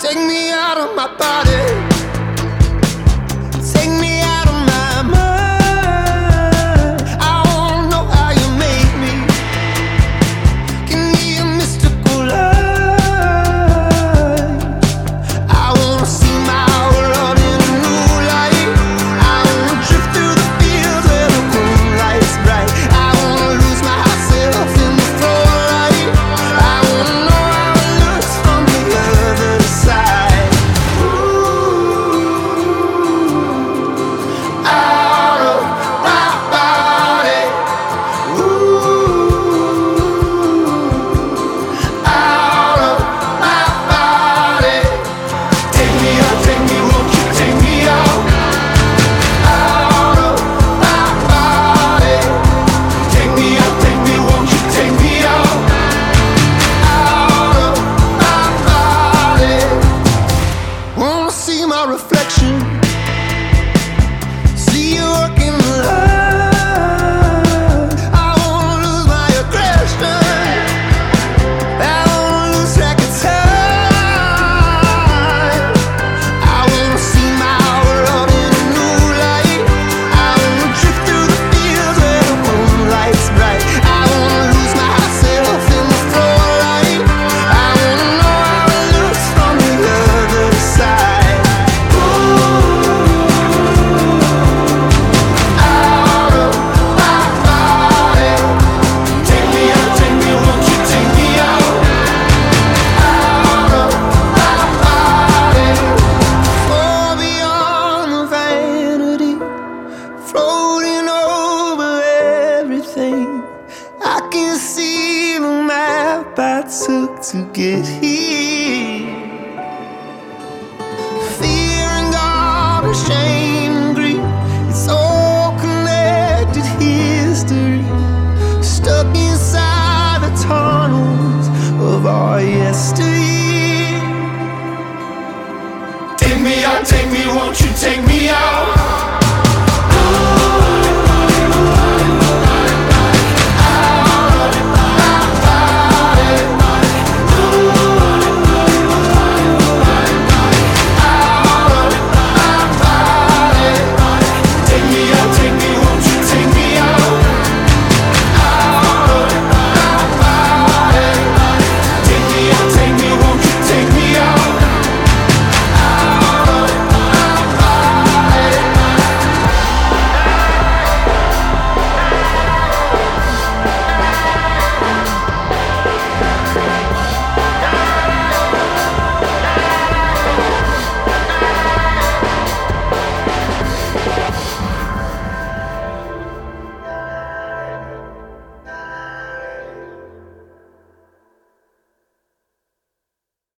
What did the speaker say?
take me out of my body, take me out of my mind. I wanna know how you make me. Give me a mystical light. I wanna see my world in a new light. I wanna drift through the fields where the moonlight's bright. I wanna lose myself in the floor light. I wanna know how it looks from the other side. Ooh, out of my body. Ooh, out of my body. Take me out, take me, won't you take me out? Out of my body. Take me out, take me, won't you take me out? Out of my body. Wanna see my reflection, see you working the light. I wanna lose my aggression, I wanna lose track of time. I wanna see my world in a new light. I wanna drift through the fields where the moonlight's bright. I wanna lose myself in the floor light. I wanna know how it looks from the other side. Out of my body. Take me out, take me, won't you take me out? Out of my body. Far beyond the vanity, floating over everything. I can see the map I took to get here. Fear and God and shame and grief, it's all connected history. Stuck inside the tunnels of our yesteryear. Take me out, take me, won't you take me out?